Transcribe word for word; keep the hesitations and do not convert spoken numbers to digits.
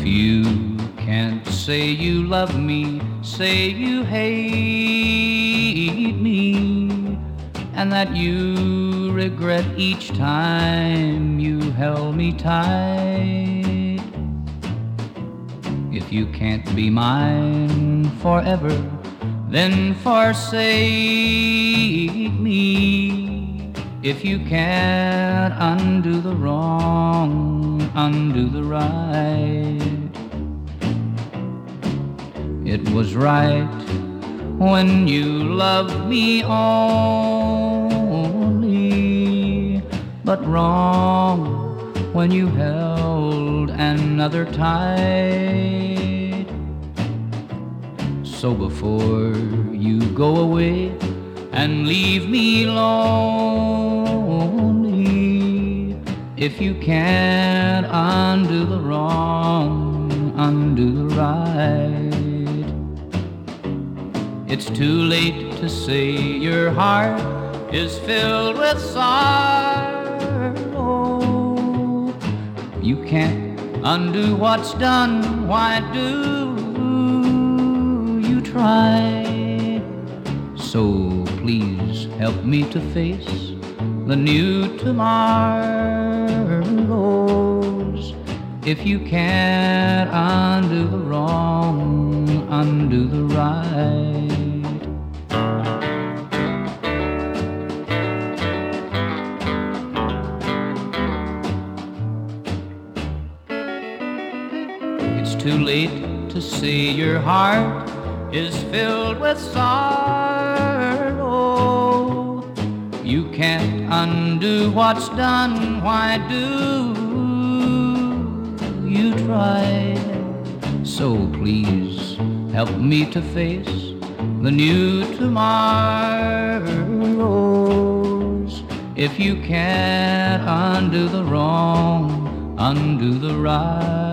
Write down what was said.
you can't say you love me, say you hate me, and that you regret each time you held me tight. If you can't be mine forever, then forsake me. If you can't undo the wrong, undo the right. It was right when you loved me only, but wrong when you held another tight. So before you go away and leave me lonely, if you can't undo the wrong, undo the right. It's too late to say your heart is filled with sorrow. You can't undo what's done, why do you try? So please help me to face the new tomorrows. If you can't undo the wrong, undo the right. It's too late to say your heart is filled with sorrow. You can't undo what's done, why do you try? So please help me to face the new tomorrows. If you can't undo the wrong, undo the right.